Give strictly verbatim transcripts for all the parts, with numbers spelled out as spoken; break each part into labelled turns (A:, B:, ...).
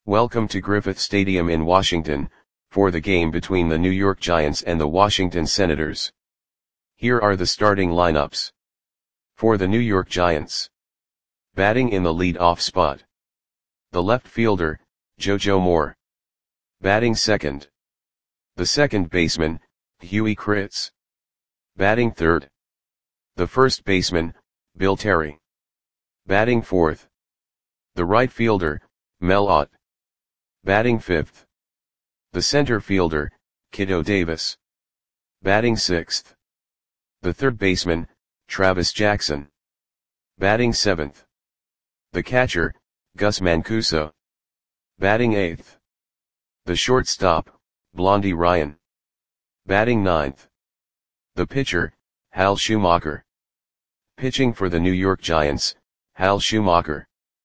A: Welcome to Griffith Stadium in Washington, for the game between the New York Giants and the Washington Senators. Here are the starting lineups. For the New York Giants. Batting in the lead-off spot. The left fielder, JoJo Moore. Batting second. The second baseman, Huey Kritz. Batting third. The first baseman, Bill Terry. Batting fourth. The right fielder, Mel Ott. Batting fifth. The center fielder, Kiddo Davis. Batting sixth. The third baseman, Travis Jackson. Batting seventh. The catcher, Gus Mancuso. Batting eighth. The shortstop, Blondie Ryan. Batting ninth. The pitcher, Hal Schumacher. Pitching for the New York Giants, Hal Schumacher.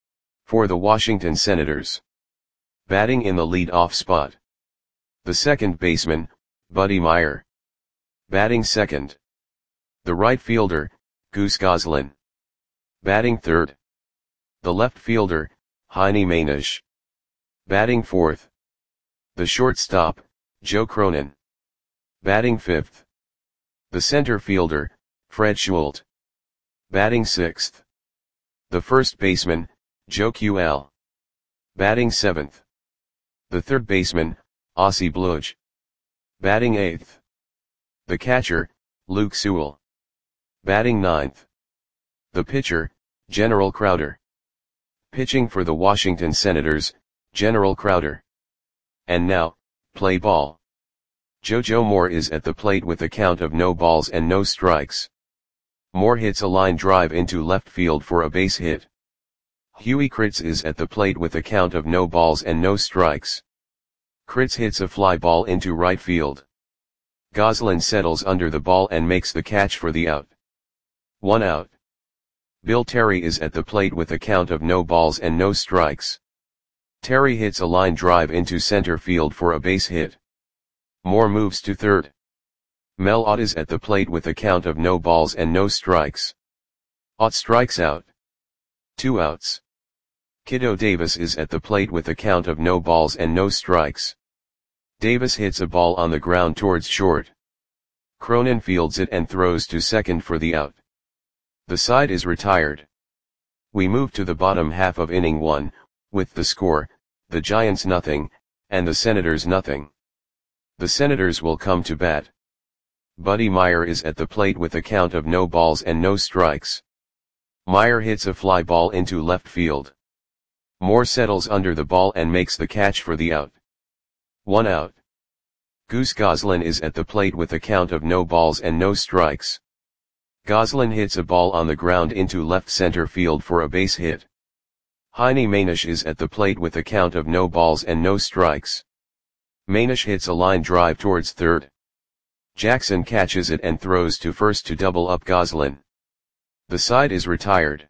A: For the Washington Senators. Batting in the lead-off spot. The second baseman, Buddy Meyer. Batting second. The right fielder, Goose Goslin. Batting third. The left fielder, Heine Manish. Batting fourth. The shortstop, Joe Cronin. Batting fifth. The center fielder, Fred Schult. Batting sixth. The first baseman, Joe Ql. Batting seventh. The third baseman, Ossie Bluge. Batting eighth. The catcher, Luke Sewell. Batting ninth. The pitcher, General Crowder. Pitching for the Washington Senators, General Crowder. And now, play ball. JoJo Moore is at the plate with a count of no balls and no strikes. Moore hits a line drive into left field for a base hit. Huey Kritz is at the plate with a count of no balls and no strikes. Kritz hits a fly ball into right field. Goslin settles under the ball and makes the catch for the out. One out. Bill Terry is at the plate with a count of no balls and no strikes. Terry hits a line drive into center field for a base hit. Moore moves to third. Mel Ott is at the plate with a count of no balls and no strikes. Ott strikes out. Two outs. Kiddo Davis is at the plate with a count of no balls and no strikes. Davis hits a ball on the ground towards short. Cronin fields it and throws to second for the out. The side is retired. We move to the bottom half of inning one, with the score, the Giants nothing, and the Senators nothing. The Senators will come to bat. Buddy Meyer is at the plate with a count of no balls and no strikes. Meyer hits a fly ball into left field. Moore settles under the ball and makes the catch for the out. One out. Goose Goslin is at the plate with a count of no balls and no strikes. Goslin hits a ball on the ground into left center field for a base hit. Heine Manish is at the plate with a count of no balls and no strikes. Manish hits a line drive towards third. Jackson catches it and throws to first to double up Goslin. The side is retired.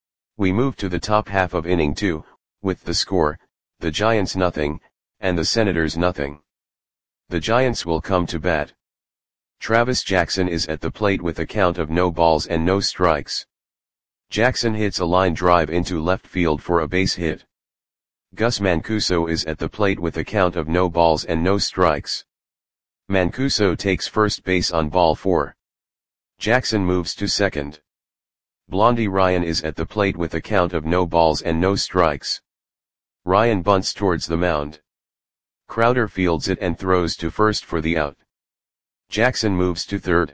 A: We move to the top half of inning two, with the score, the Giants nothing, and the Senators nothing. The Giants will come to bat. Travis Jackson is at the plate with a count of no balls and no strikes. Jackson hits a line drive into left field for a base hit. Gus Mancuso is at the plate with a count of no balls and no strikes. Mancuso takes first base on ball four. Jackson moves to second. Blondie Ryan is at the plate with a count of no balls and no strikes. Ryan bunts towards the mound. Crowder fields it and throws to first for the out. Jackson moves to third.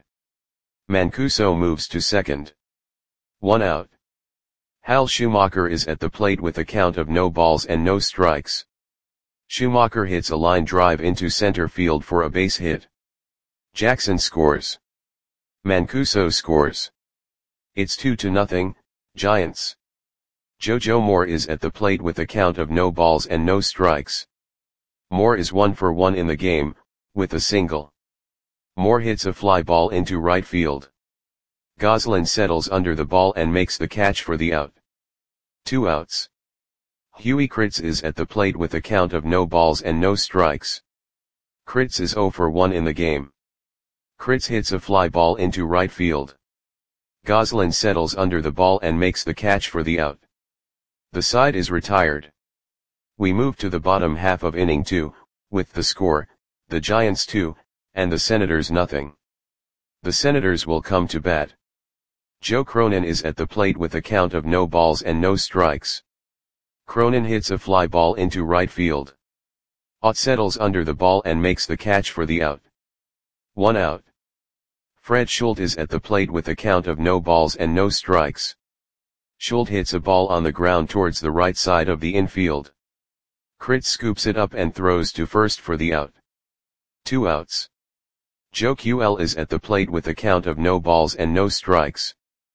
A: Mancuso moves to second. One out. Hal Schumacher is at the plate with a count of no balls and no strikes. Schumacher hits a line drive into center field for a base hit. Jackson scores. Mancuso scores. It's two to nothing, Giants. JoJo Moore is at the plate with a count of no balls and no strikes. Moore is one for one in the game, with a single. Moore hits a fly ball into right field. Goslin settles under the ball and makes the catch for the out. Two outs. Huey Kritz is at the plate with a count of no balls and no strikes. Kritz is zero for one in the game. Kritz hits a fly ball into right field. Goslin settles under the ball and makes the catch for the out. The side is retired. We move to the bottom half of inning two, with the score, the Giants two, and the Senators nothing. The Senators will come to bat. Joe Cronin is at the plate with a count of no balls and no strikes. Cronin hits a fly ball into right field. Ott settles under the ball and makes the catch for the out. One out. Fred Schultz is at the plate with a count of no balls and no strikes. Schultz hits a ball on the ground towards the right side of the infield. Kritz scoops it up and throws to first for the out. Two outs. Joe Q L is at the plate with a count of no balls and no strikes.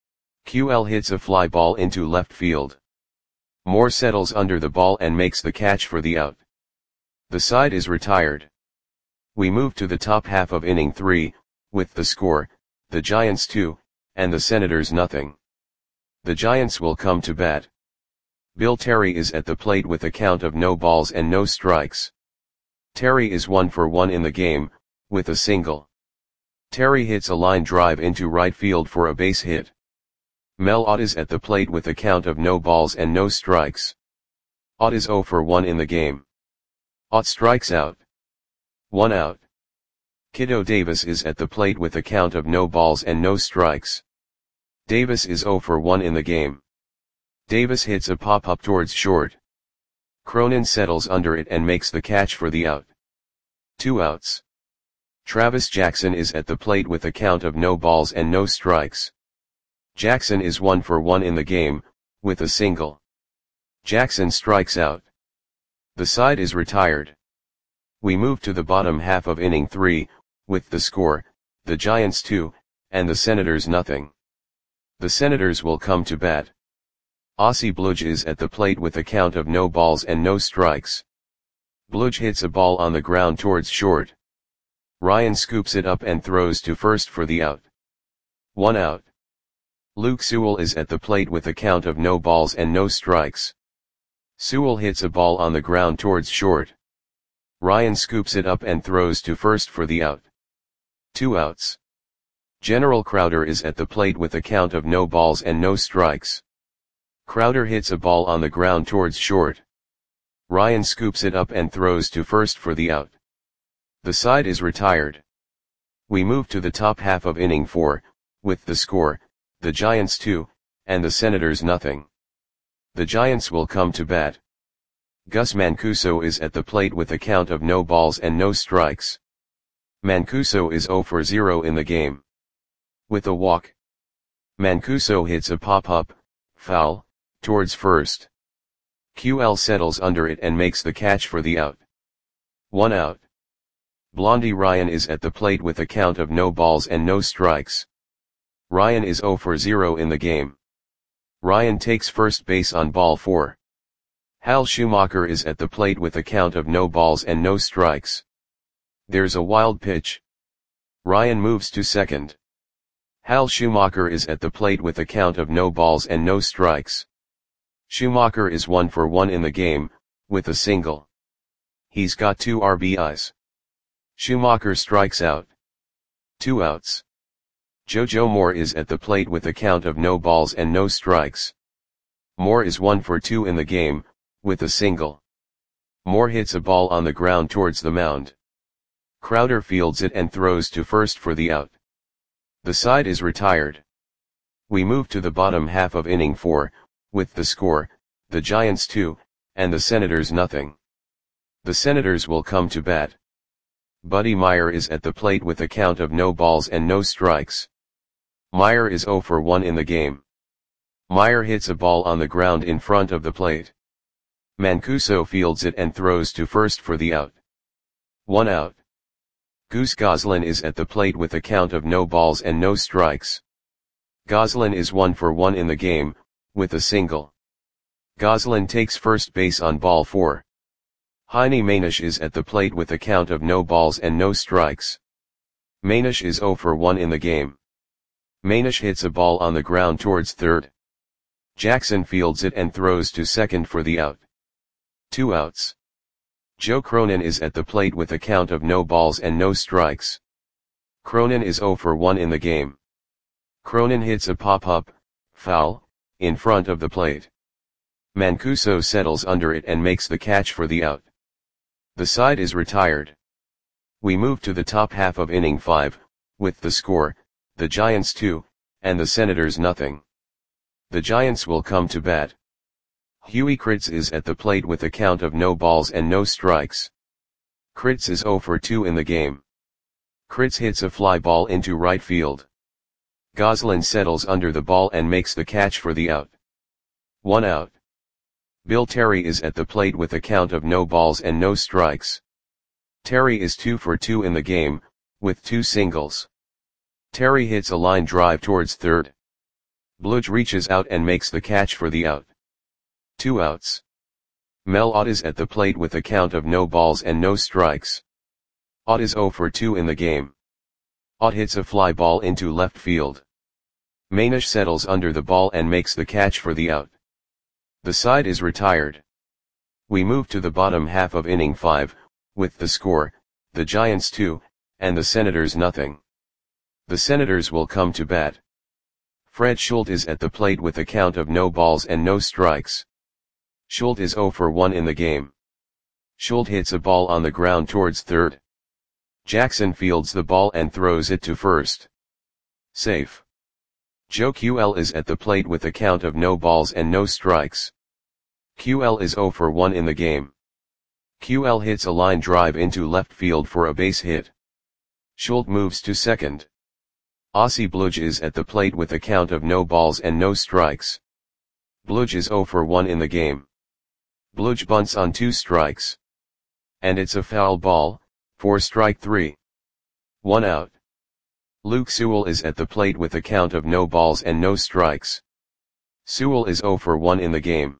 A: Q L hits a fly ball into left field. Moore settles under the ball and makes the catch for the out. The side is retired. We move to the top half of inning three, with the score, the Giants two, and the Senators nothing. The Giants will come to bat. Bill Terry is at the plate with a count of no balls and no strikes. Terry is one for one in the game, with a single. Terry hits a line drive into right field for a base hit. Mel Ott is at the plate with a count of no balls and no strikes. Ott is zero for one in the game. Ott strikes out. One out. Kiddo Davis is at the plate with a count of no balls and no strikes. Davis is zero for one in the game. Davis hits a pop-up towards short. Cronin settles under it and makes the catch for the out. Two outs. Travis Jackson is at the plate with a count of no balls and no strikes. Jackson is one for one in the game, with a single. Jackson strikes out. The side is retired. We move to the bottom half of inning three, with the score, the Giants two, and the Senators nothing. The Senators will come to bat. Ossie Bludge is at the plate with a count of no balls and no strikes. Bludge hits a ball on the ground towards short. Ryan scoops it up and throws to first for the out. One out. Luke Sewell is at the plate with a count of no balls and no strikes. Sewell hits a ball on the ground towards short. Ryan scoops it up and throws to first for the out. Two outs. General Crowder is at the plate with a count of no balls and no strikes. Crowder hits a ball on the ground towards short. Ryan scoops it up and throws to first for the out. The side is retired. We move to the top half of inning four, with the score, the Giants two, and the Senators nothing. The Giants will come to bat. Gus Mancuso is at the plate with a count of no balls and no strikes. Mancuso is zero for zero in the game. With a walk. Mancuso hits a pop-up, foul, towards first. Q L settles under it and makes the catch for the out. One out. Blondie Ryan is at the plate with a count of no balls and no strikes. Ryan is zero for zero in the game. Ryan takes first base on ball four. Hal Schumacher is at the plate with a count of no balls and no strikes. There's a wild pitch. Ryan moves to second. Hal Schumacher is at the plate with a count of no balls and no strikes. Schumacher is one for one in the game, with a single. He's got two R B Is. Schumacher strikes out. Two outs. JoJo Moore is at the plate with a count of no balls and no strikes. Moore is one for two in the game, with a single. Moore hits a ball on the ground towards the mound. Crowder fields it and throws to first for the out. The side is retired. We move to the bottom half of inning four, with the score, the Giants two, and the Senators nothing. The Senators will come to bat. Buddy Meyer is at the plate with a count of no balls and no strikes. Meyer is zero for one in the game. Meyer hits a ball on the ground in front of the plate. Mancuso fields it and throws to first for the out. One out. Goose Goslin is at the plate with a count of no balls and no strikes. Goslin is one for one in the game, with a single. Goslin takes first base on ball four. Heine Manish is at the plate with a count of no balls and no strikes. Manish is zero for one in the game. Manish hits a ball on the ground towards third. Jackson fields it and throws to second for the out. Two outs. Joe Cronin is at the plate with a count of no balls and no strikes. Cronin is zero for one in the game. Cronin hits a pop-up, foul, in front of the plate. Mancuso settles under it and makes the catch for the out. The side is retired. We move to the top half of inning five, with the score, the Giants two, and the Senators nothing. The Giants will come to bat. Huey Kritz is at the plate with a count of no balls and no strikes. Kritz is oh for two in the game. Kritz hits a fly ball into right field. Goslin settles under the ball and makes the catch for the out. One out. Bill Terry is at the plate with a count of no balls and no strikes. Terry is two for two in the game, with two singles. Terry hits a line drive towards third. Bludge reaches out and makes the catch for the out. Two outs. Mel Ott is at the plate with a count of no balls and no strikes. Ott is oh for two in the game. Ott hits a fly ball into left field. Manish settles under the ball and makes the catch for the out. The side is retired. We move to the bottom half of inning five, with the score, the Giants two, and the Senators nothing. The Senators will come to bat. Fred Schultz is at the plate with a count of no balls and no strikes. Schultz is oh for one in the game. Schultz hits a ball on the ground towards third. Jackson fields the ball and throws it to first. Safe. Joe Q L is at the plate with a count of no balls and no strikes. Q L is oh for one in the game. Q L hits a line drive into left field for a base hit. Schultz moves to second. Ossie Bludge is at the plate with a count of no balls and no strikes. Bludge is oh for one in the game. Bludge bunts on two strikes. And it's a foul ball, for strike three. One out. Luke Sewell is at the plate with a count of no balls and no strikes. Sewell is oh for one in the game.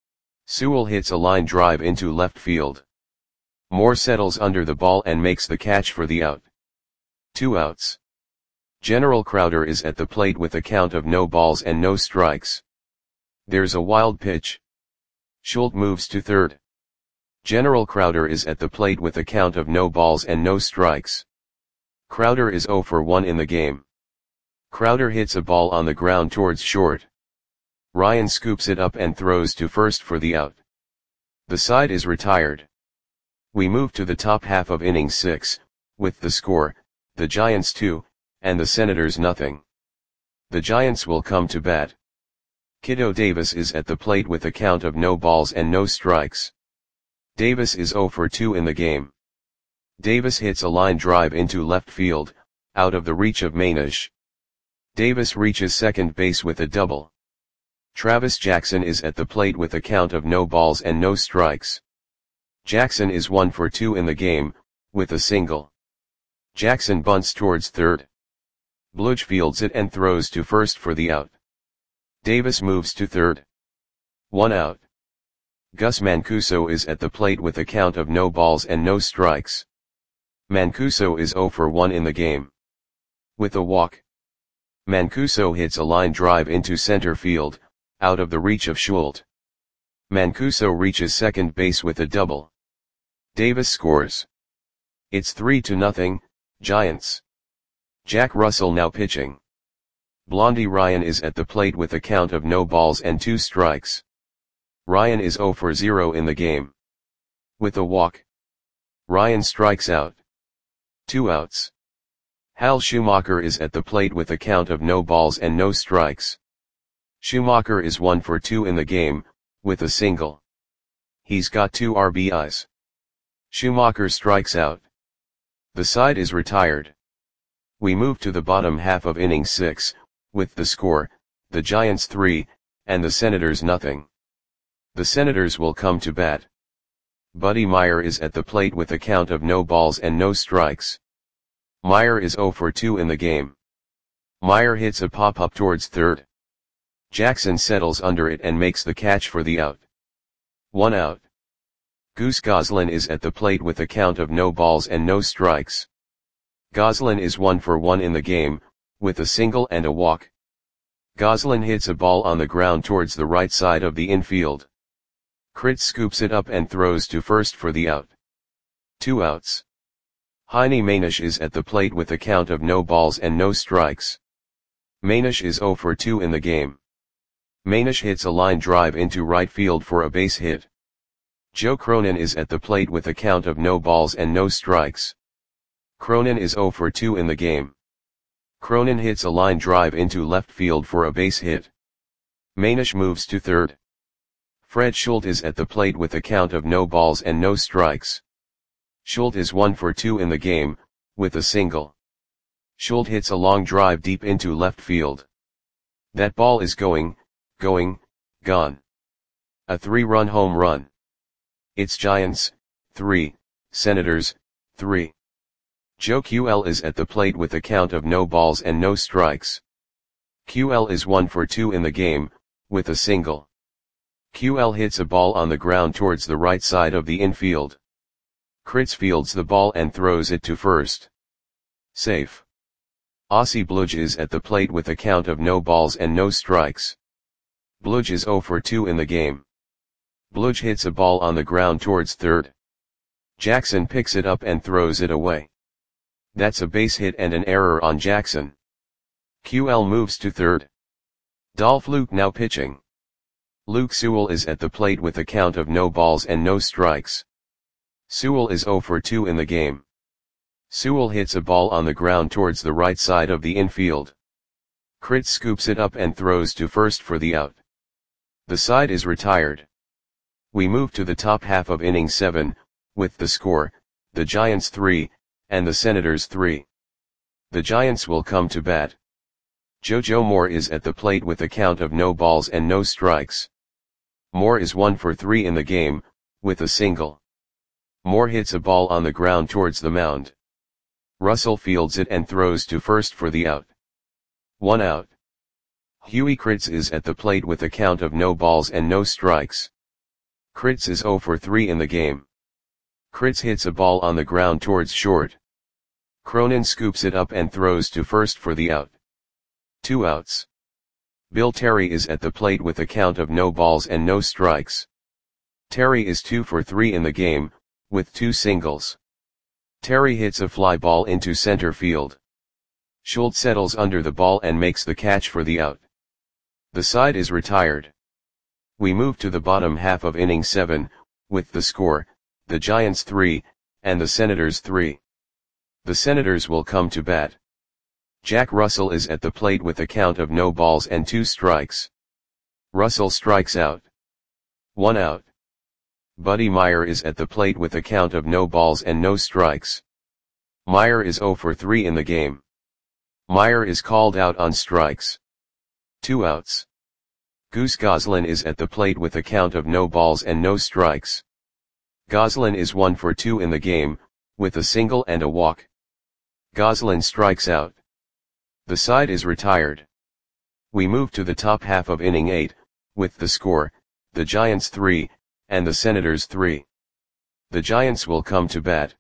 A: Sewell hits a line drive into left field. Moore settles under the ball and makes the catch for the out. Two outs. General Crowder is at the plate with a count of no balls and no strikes. There's a wild pitch. Schultz moves to third. General Crowder is at the plate with a count of no balls and no strikes. Crowder is oh for one in the game. Crowder hits a ball on the ground towards short. Ryan scoops it up and throws to first for the out. The side is retired. We move to the top half of inning six, with the score, the Giants two, and the Senators nothing. The Giants will come to bat. Kiddo Davis is at the plate with a count of no balls and no strikes. Davis is oh for two in the game. Davis hits a line drive into left field, out of the reach of Manish. Davis reaches second base with a double. Travis Jackson is at the plate with a count of no balls and no strikes. Jackson is one for two in the game, with a single. Jackson bunts towards third. Bludge fields it and throws to first for the out. Davis moves to third. One out. Gus Mancuso is at the plate with a count of no balls and no strikes. Mancuso is oh for one in the game. With a walk. Mancuso hits a line drive into center field, out of the reach of Schultz. Mancuso reaches second base with a double. Davis scores. It's three to nothing, Giants. Jack Russell now pitching. Blondie Ryan is at the plate with a count of no balls and two strikes. Ryan is oh for zero in the game. With a walk. Ryan strikes out. Two outs. Hal Schumacher is at the plate with a count of no balls and no strikes. Schumacher is one for two in the game, with a single. He's got two R B Is. Schumacher strikes out. The side is retired. We move to the bottom half of inning six, with the score, the Giants three, and the Senators nothing. The Senators will come to bat. Buddy Meyer is at the plate with a count of no balls and no strikes. Meyer is oh for two in the game. Meyer hits a pop-up towards third. Jackson settles under it and makes the catch for the out. One out. Goose Goslin is at the plate with a count of no balls and no strikes. Goslin is one for one in the game, with a single and a walk. Goslin hits a ball on the ground towards the right side of the infield. Kritz scoops it up and throws to first for the out. Two outs. Heine Manish is at the plate with a count of no balls and no strikes. Manish is oh for two in the game. Manish hits a line drive into right field for a base hit. Joe Cronin is at the plate with a count of no balls and no strikes. Cronin is zero for two in the game. Cronin hits a line drive into left field for a base hit. Manish moves to third. Fred Schultz is at the plate with a count of no balls and no strikes. Schultz is one for two in the game, with a single. Schultz hits a long drive deep into left field. That ball is going, going, gone. A three-run home run. It's Giants, three, Senators, three. Joe Q L is at the plate with a count of no balls and no strikes. Q L is one for two in the game, with a single. Q L hits a ball on the ground towards the right side of the infield. Kritz fields the ball and throws it to first. Safe. Aussie Bludge is at the plate with a count of no balls and no strikes. Bludge is zero for two in the game. Bludge hits a ball on the ground towards third. Jackson picks it up and throws it away. That's a base hit and an error on Jackson. Q L moves to third. Dolph Luke now pitching. Luke Sewell is at the plate with a count of no balls and no strikes. Sewell is zero for two in the game. Sewell hits a ball on the ground towards the right side of the infield. Kritz scoops it up and throws to first for the out. The side is retired. We move to the top half of inning seven, with the score, the Giants three, and the Senators three. The Giants will come to bat. JoJo Moore is at the plate with a count of no balls and no strikes. Moore is one for three in the game, with a single. Moore hits a ball on the ground towards the mound. Russell fields it and throws to first for the out. One out. Huey Kritz is at the plate with a count of no balls and no strikes. Kritz is zero for three in the game. Kritz hits a ball on the ground towards short. Cronin scoops it up and throws to first for the out. Two outs. Bill Terry is at the plate with a count of no balls and no strikes. Terry is two for three in the game, with two singles. Terry hits a fly ball into center field. Schultz settles under the ball and makes the catch for the out. The side is retired. We move to the bottom half of inning seven, with the score, the Giants three, and the Senators three. The Senators will come to bat. Jack Russell is at the plate with a count of no balls and two strikes. Russell strikes out. One out. Buddy Meyer is at the plate with a count of no balls and no strikes. Meyer is zero for three in the game. Meyer is called out on strikes. Two outs. Goose Goslin is at the plate with a count of no balls and no strikes. Goslin is one for two in the game, with a single and a walk. Goslin strikes out. The side is retired. We move to the top half of inning eight, with the score, the Giants three, and the Senators three. The Giants will come to bat.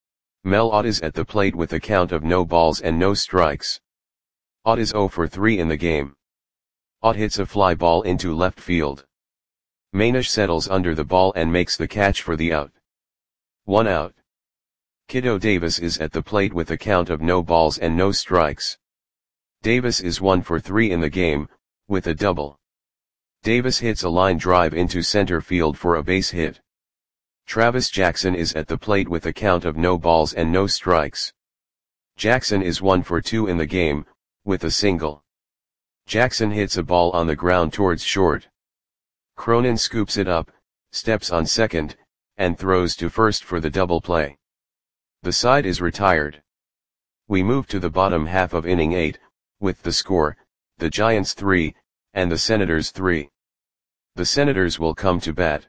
A: Mel Ott is at the plate with a count of no balls and no strikes. Ott is zero for three in the game. Ott hits a fly ball into left field. Manish settles under the ball and makes the catch for the out. One out. Kiddo Davis is at the plate with a count of no balls and no strikes. Davis is one for three in the game, with a double. Davis hits a line drive into center field for a base hit. Travis Jackson is at the plate with a count of no balls and no strikes. Jackson is one for two in the game, with a single. Jackson hits a ball on the ground towards short. Cronin scoops it up, steps on second, and throws to first for the double play. The side is retired. We move to the bottom half of inning eight, with the score, the Giants three, and the Senators three. The Senators will come to bat.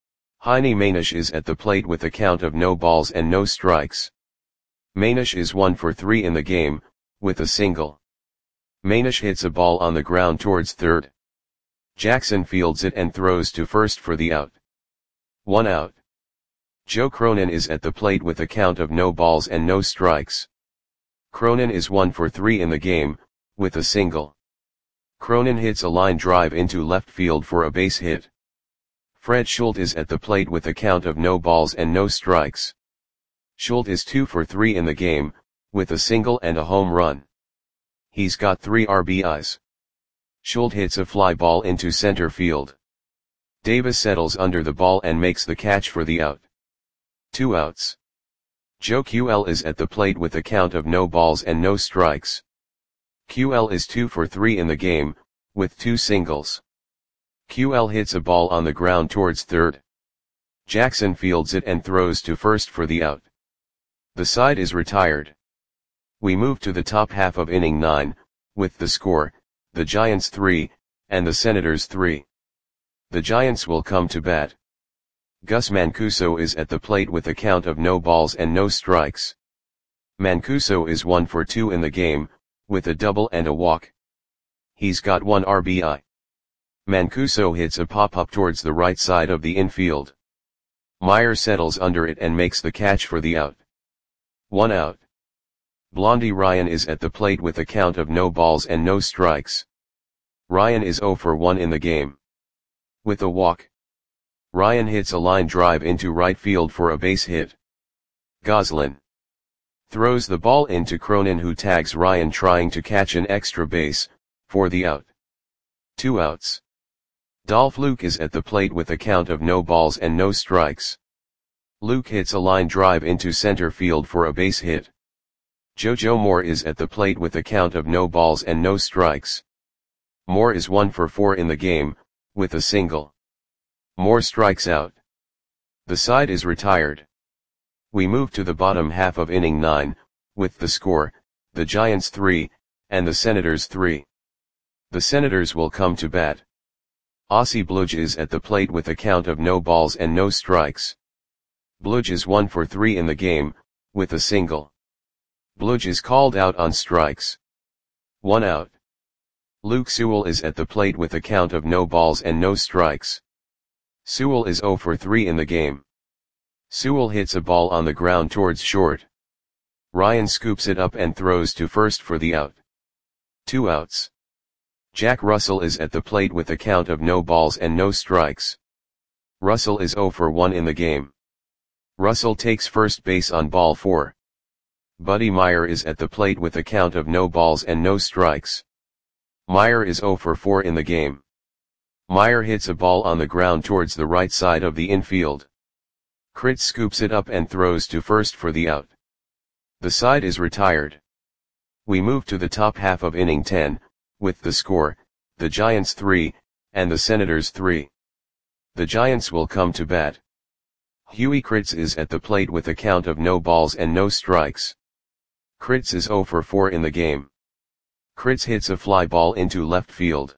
A: Heine Manish is at the plate with a count of no balls and no strikes. Manish is one for three in the game, with a single. Manish hits a ball on the ground towards third. Jackson fields it and throws to first for the out. One out. Joe Cronin is at the plate with a count of no balls and no strikes. Cronin is one for three in the game, with a single. Cronin hits a line drive into left field for a base hit. Fred Schultz is at the plate with a count of no balls and no strikes. Schultz is two for three in the game, with a single and a home run. He's got three R B Is. Schultz hits a fly ball into center field. Davis settles under the ball and makes the catch for the out. Two outs. Joe Q L is at the plate with a count of no balls and no strikes. Q L is two for three in the game, with two singles. Q L hits a ball on the ground towards third. Jackson fields it and throws to first for the out. The side is retired. We move to the top half of inning nine, with the score, the Giants three, and the Senators three. The Giants will come to bat. Gus Mancuso is at the plate with a count of no balls and no strikes. Mancuso is one for two in the game, with a double and a walk. He's got one R B I. Mancuso hits a pop-up towards the right side of the infield. Meyer settles under it and makes the catch for the out. One out. Blondie Ryan is at the plate with a count of no balls and no strikes. Ryan is zero for one in the game. With a walk. Ryan hits a line drive into right field for a base hit. Goslin throws the ball into Cronin, who tags Ryan trying to catch an extra base, for the out. Two outs. Dolph Luke is at the plate with a count of no balls and no strikes. Luke hits a line drive into center field for a base hit. JoJo Moore is at the plate with a count of no balls and no strikes. Moore is one for four in the game, with a single. Moore strikes out. The side is retired. We move to the bottom half of inning nine, with the score, the Giants three, and the Senators three. The Senators will come to bat. Ossie Bludge is at the plate with a count of no balls and no strikes. Bludge is one for three in the game, with a single. Bludge is called out on strikes. One out. Luke Sewell is at the plate with a count of no balls and no strikes. Sewell is zero for three in the game. Sewell hits a ball on the ground towards short. Ryan scoops it up and throws to first for the out. Two outs. Jack Russell is at the plate with a count of no balls and no strikes. Russell is zero for one in the game. Russell takes first base on ball four. Buddy Meyer is at the plate with a count of no balls and no strikes. Meyer is zero for four in the game. Meyer hits a ball on the ground towards the right side of the infield. Kritz scoops it up and throws to first for the out. The side is retired. We move to the top half of inning ten, with the score, the Giants three, and the Senators three. The Giants will come to bat. Huey Kritz is at the plate with a count of no balls and no strikes. Kritz is zero for four in the game. Kritz hits a fly ball into left field.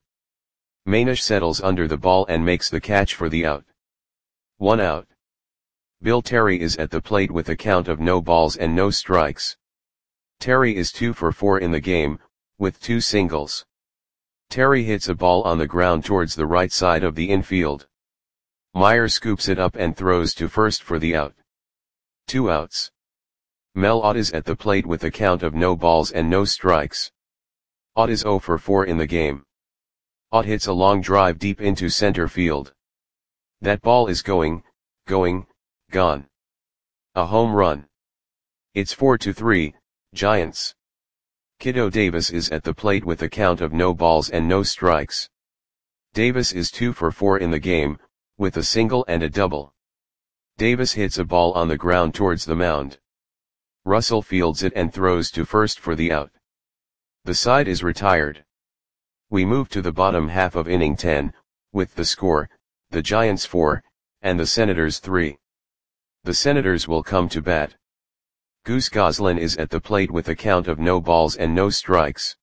A: Manish settles under the ball and makes the catch for the out. One out. Bill Terry is at the plate with a count of no balls and no strikes. Terry is two for four in the game, with two singles. Terry hits a ball on the ground towards the right side of the infield. Meyer scoops it up and throws to first for the out. Two outs. Mel Ott is at the plate with a count of no balls and no strikes. Ott is zero for four in the game. Ott hits a long drive deep into center field. That ball is going, going, gone. A home run. It's four to three, Giants. Kiddo Davis is at the plate with a count of no balls and no strikes. Davis is two for four in the game, with a single and a double. Davis hits a ball on the ground towards the mound. Russell fields it and throws to first for the out. The side is retired. We move to the bottom half of inning ten, with the score, the Giants four, and the Senators three. The Senators will come to bat. Goose Goslin is at the plate with a count of no balls and no strikes.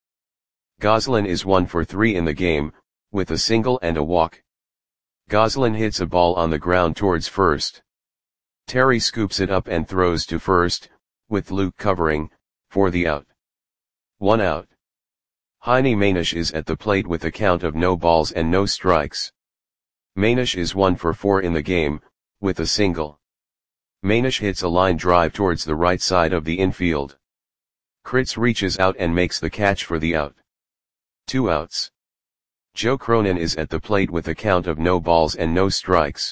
A: Goslin is one for three in the game, with a single and a walk. Goslin hits a ball on the ground towards first. Terry scoops it up and throws to first, with Luke covering, for the out. One out. Heine Manish is at the plate with a count of no balls and no strikes. Manish is one for four in the game, with a single. Manish hits a line drive towards the right side of the infield. Kritz reaches out and makes the catch for the out. Two outs. Joe Cronin is at the plate with a count of no balls and no strikes.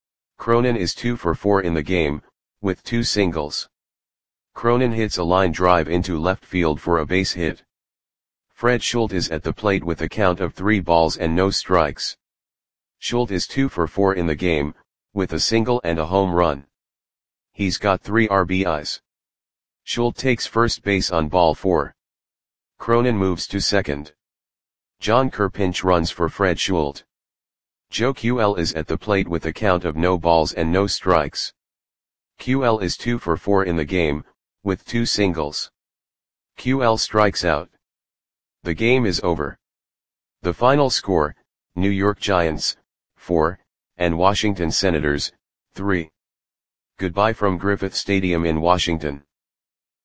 A: Cronin is two for four in the game, with two singles. Cronin hits a line drive into left field for a base hit. Fred Schultz is at the plate with a count of three balls and no strikes. Schultz is two for four in the game, with a single and a home run. He's got three R B Is. Schultz takes first base on ball four. Cronin moves to second. John Kerr pinch runs for Fred Schultz. Joe Q L is at the plate with a count of no balls and no strikes. Q L is two for four in the game, with two singles. Q L strikes out. The game is over. The final score, New York Giants, four, and Washington Senators, three. Goodbye from Griffith Stadium in Washington.